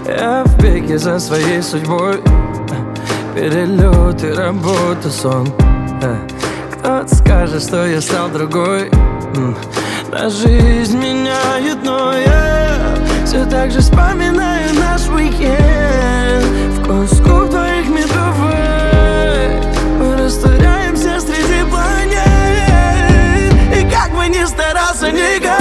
Я в беге за своей судьбой. Перелеты, работа, сон. Кто-то скажет, что я стал другой. Но жизнь меняет, но я все так же вспоминаю наш уикенд. Вкус губ твоих медовых. Мы растворяемся среди планет. И как бы ни старался, никак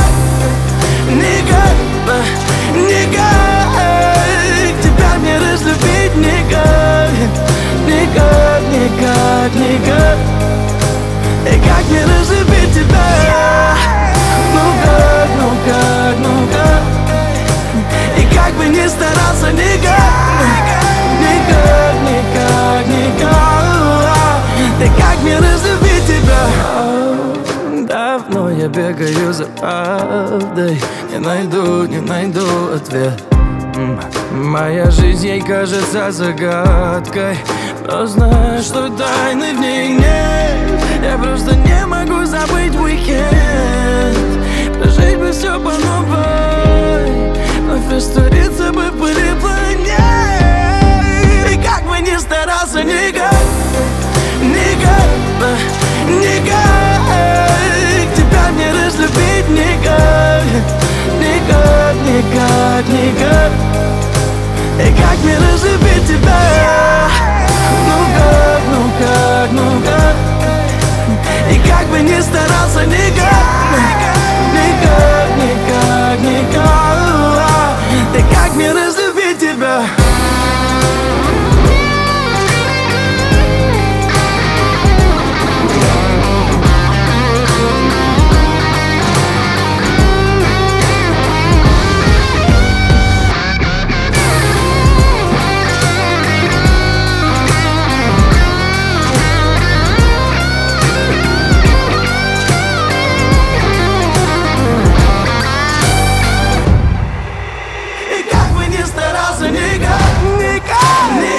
тебя не разлюбить никак. Никак. И как не разлюбить тебя? Ну как? И как бы ни старался, никак. И как не разлюбить тебя? Давно я бегаю за правдой. Не найду ответ. Моя жизнь ей кажется загадкой. Но знаю, что тайны в ней нет. Я просто не могу забыть уикенд. Прожить бы все по новой. Вновь раствориться бы в пыли планет. И как бы ни старался, никак тебя не разлюбить никак. И как не разлюбить тебя? Ну как? И как бы ни старался, никак. И как не разлюбить тебя? Никак.